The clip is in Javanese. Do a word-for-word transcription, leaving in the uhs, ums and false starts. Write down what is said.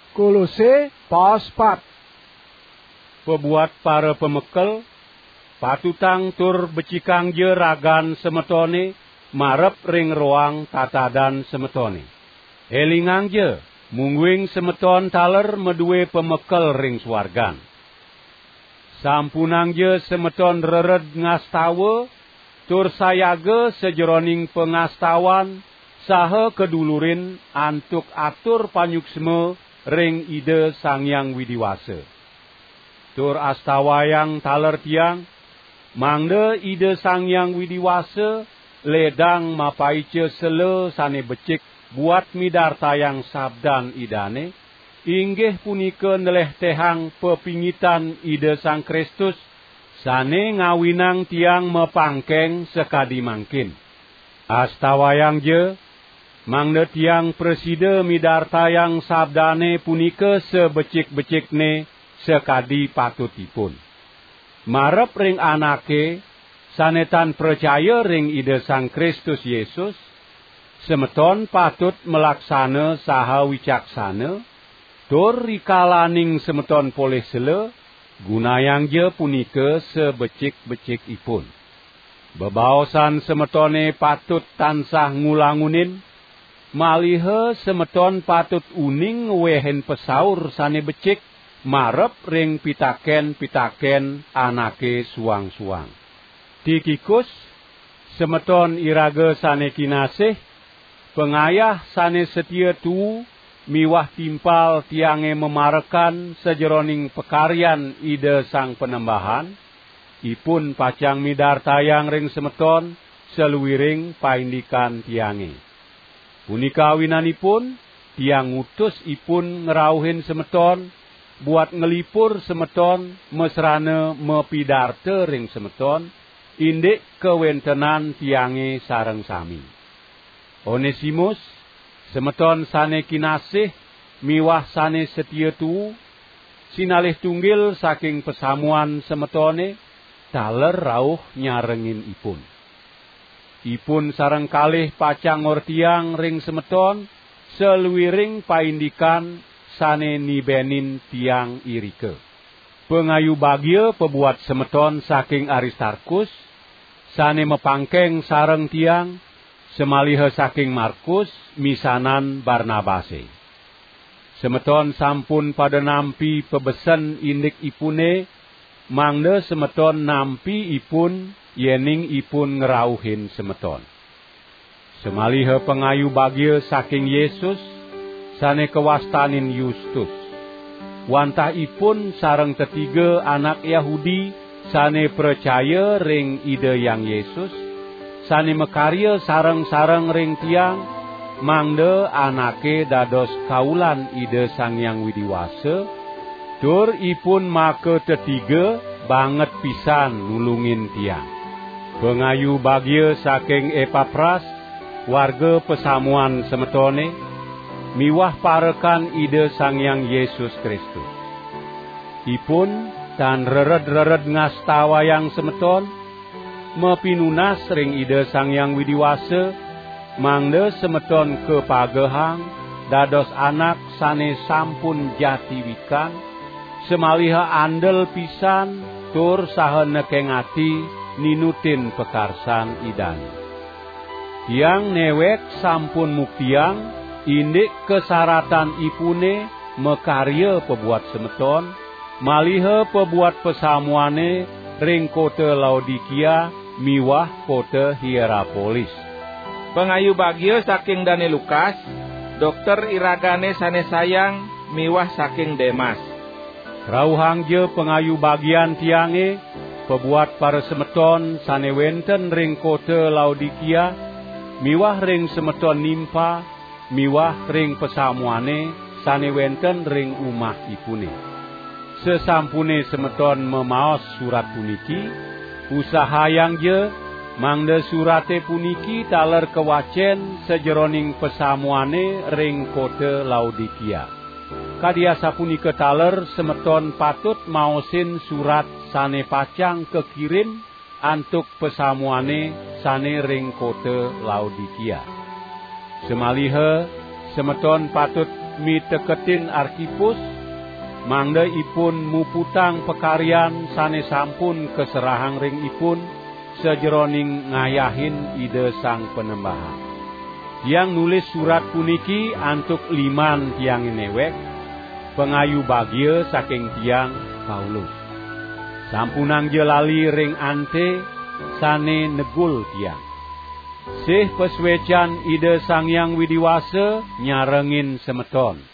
Kolose paos pat. Pebuat para pemekel, patutang tur becikang je ragan semetone, marep ring roang tatadan semetone. Elingang je, mungguing semeton taler meduwe pemekel ring swargan. Sampunang je semeton rered ngastawa, tur sayage sejeroning pengastawan, saha kedulurin antuk atur panyuksme ring ide Sang Hyang Widiwasa. Tur astawayang taler tiang, mangde ide Sang Hyang Widiwasa, ledang mapaice sele sane becik buat midartayang sabdan idane, inggih punika neleh tehang pepingitan ide Sang Kristus, sane ngawinang tiang mepangkeng sekadi mangkin. Astawayang je, mangde tiang preside midartayang sabdane punika sebecik-becikne sekadi patutipun. Marep ring anake, sanetan percaya ring ide Sang Kristus Yesus, semeton patut melaksana saha wicaksana, tur rikalaning semeton poleh sele, gunayang je punika sebecik-becikipun. Bebaosan semetone patut tansah ngulangunin, malihe semeton patut uning wehen pesaur sane becik, marep ring pitaken-pitaken anake suang-suang. Tikikus, semeton iraga sane kinasih, pengayah sane setia tu, miwah timpal tiange memarekan sejeroning pekaryan ide Sang Penembahan, ipun pacang midartayang ring semeton seluwiring paindikan tiange. Punika winanipun tiang ngutus ipun ngerauhin semeton, buat ngelipur semeton mesrane mepidarte ring semeton, indik kewentenan tiange sareng sami. Onesimus, semeton sane kinasih, miwah sane setia tu, sinalih tunggil saking pesamuan semetone, taler rauh nyarengin ipun. Ipun sareng kalih pacang ngortiang ring semeton, seluwiring paindikan sane nibenin tiang irike. Pengayu bagya pebuat semeton saking Aristarkus, sane mepangkeng sareng tiang, semalihe saking Markus, misanan Barnabase. Semeton sampun pada nampi pebesen indik ipune, mangde semeton nampi ipun, yening ipun ngerauhin semeton. Semalihe pengayu bagya saking Yesus, sane kewastanin Yustus. Wantah ipun sareng tetiga anak Yahudi, sane percaya ring ide Yang Yesus, sane mekarya sareng-sareng ring tiang, mangde anake dados kaulan ide Sang Hyang Widiwasa, tur ipun make tetiga banget pisan nulungin tiang. Pengayu bagya saking Epapras, warga pesamuan semetone, miwah parekan ide Sang Hyang Yesus Kristus. Ipun tan rered-rered ngastawayang semeton, mepinunas ring ide Sang Hyang Widiwasa, mangde semeton kepagehang, dados anak sane sampun jati wikan, semaliha andel pisan, tur saha nekengati ninutin pekarsan idane. Tiang newek sampun muktiang, indik kesaratan ipune mekarya pebuat semeton, malihe pebuat pesamuane ring kota Laodikia miwah kota Hierapolis. Pengayu bagya saking Dane Lukas, dokter iragane sane sayang miwah saking Demas. Rauhang je pengayu bagian tiange, pebuat para semeton sane wenten ring kota Laodikia, miwah ring semeton Nimpa, miwah ring pesamuane sane wenten ring umah ipune. Sesampune semeton memaos surat puniki, usahayang je, mangde surate puniki taler kewacen sejeroning pesamuane ring kota Laodikia. Kadiasa punika taler semeton patut maosin surat sane pacang kekirim antuk pesamuane sane ring kota Laodikia. Semalihe semeton patut miteketin Arkipus, mangda ipun muputang pekaryan sane sampun keserahang ring ipun sejeroning ngayahin ide sang penembahan. Tiang nulis surat puniki antuk liman tiang newek, pengayu bagia saking tiang Paulus. Sampunang jelali ring ante sane negul tiang. Sih peswecan ide Sang Hyang Widiwasa nyarengin semeton.